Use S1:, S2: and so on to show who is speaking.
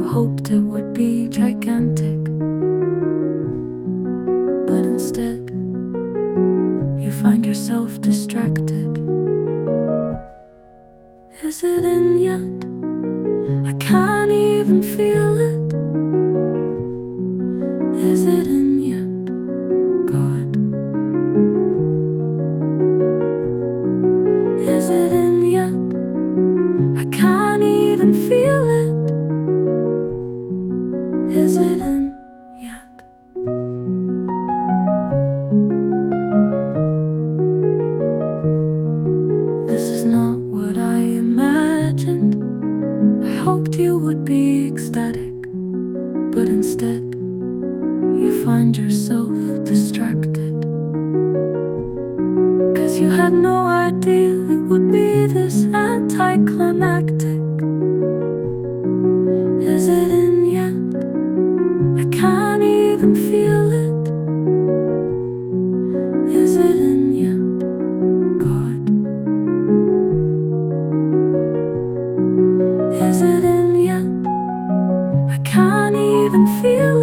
S1: hoped it would be gigantic, but instead you find yourself distracted. Is it in yet? I can't even feel it. Is it in yet, God? Is it in yet? I can't even feel it. Is it in yet? This is not what I imagined. I hoped you would be ecstatic, but instead you find yourself distracted. 'Cause you had no idea it would be this anticlimactic. Is it in yet? I can't even feel it. Is it in yet, God? Is it in yet? I can't even feel it.